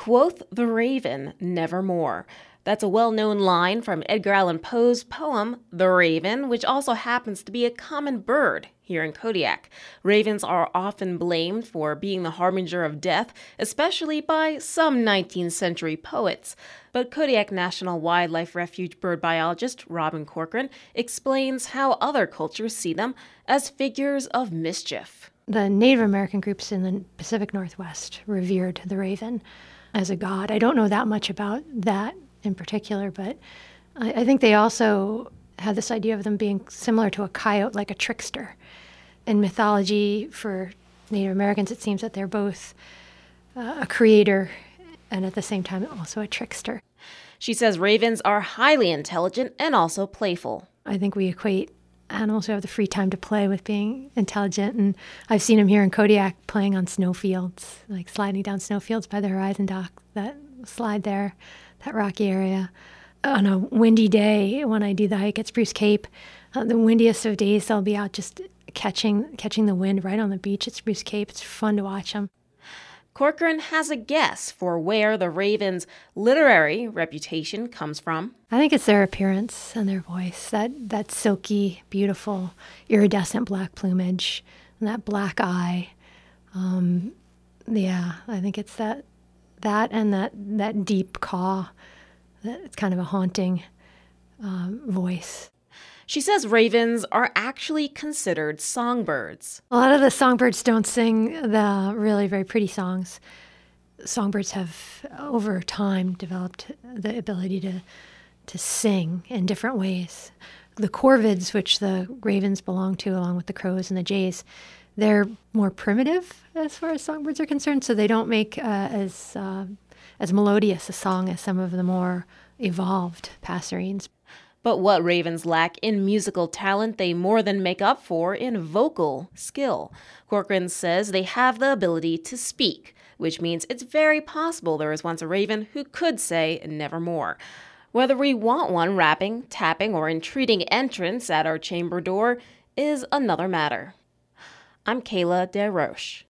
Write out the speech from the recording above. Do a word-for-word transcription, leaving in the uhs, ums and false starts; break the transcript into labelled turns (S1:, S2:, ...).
S1: Quoth the raven, nevermore. That's a well-known line from Edgar Allan Poe's poem, The Raven, which also happens to be a common bird here in Kodiak. Ravens are often blamed for being the harbinger of death, especially by some nineteenth century poets. But Kodiak National Wildlife Refuge bird biologist Robin Corcoran explains how other cultures see them as figures of mischief.
S2: The Native American groups in the Pacific Northwest revered the raven as a god. I don't know that much about that in particular, but I, I think they also had this idea of them being similar to a coyote, like a trickster. In mythology for Native Americans, it seems that they're both uh, a creator and at the same time also a trickster.
S1: She says ravens are highly intelligent and also playful.
S2: I think we equate animals who have the free time to play with being intelligent, and I've seen them here in Kodiak playing on snowfields, like sliding down snowfields by the Horizon Dock, that slide there, that rocky area. On a windy day, when I do the hike at Spruce Cape, uh, the windiest of days, they'll be out just catching catching the wind right on the beach at Spruce Cape. It's fun to watch them.
S1: Corcoran has a guess for where the raven's literary reputation comes from.
S2: I think it's their appearance and their voice, that, that silky, beautiful, iridescent black plumage, and that black eye. Um, yeah, I think it's that that and that, that deep caw. It's kind of a haunting um, voice.
S1: She says ravens are actually considered songbirds.
S2: A lot of the songbirds don't sing the really very pretty songs. Songbirds have, over time, developed the ability to to sing in different ways. The corvids, which the ravens belong to, along with the crows and the jays, they're more primitive as far as songbirds are concerned, so they don't make uh, as uh, as melodious a song as some of the more evolved passerines.
S1: But what ravens lack in musical talent, they more than make up for in vocal skill. Corcoran says they have the ability to speak, which means it's very possible there was once a raven who could say nevermore. Whether we want one rapping, tapping, or entreating entrance at our chamber door is another matter. I'm Kayla DeRoche.